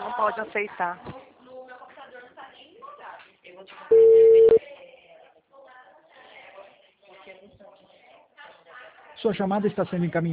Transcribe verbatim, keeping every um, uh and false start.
não pode aceitar. Sua chamada está sendo encaminhada.